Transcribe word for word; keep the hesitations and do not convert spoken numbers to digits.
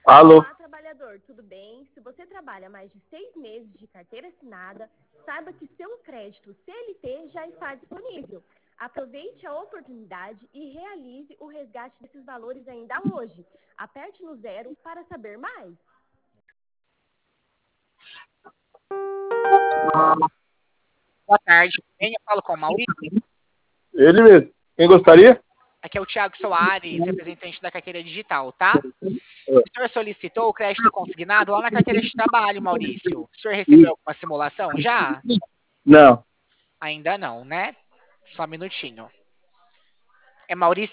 Alô? Olá, trabalhador, tudo bem? Se você trabalha mais de seis meses de carteira assinada, saiba que seu crédito C L T já está disponível. Aproveite a oportunidade e realize o resgate desses valores ainda hoje. Aperte no zero para saber mais. Boa tarde, bem? Eu falo com o Maurício. Ele mesmo. Quem gostaria? Aqui é o Thiago Soares, representante da carteira digital, tá? O senhor solicitou o crédito consignado lá na carteira de trabalho, Maurício. O senhor recebeu alguma simulação já? Não. Ainda não, né? Só um minutinho. É Maurício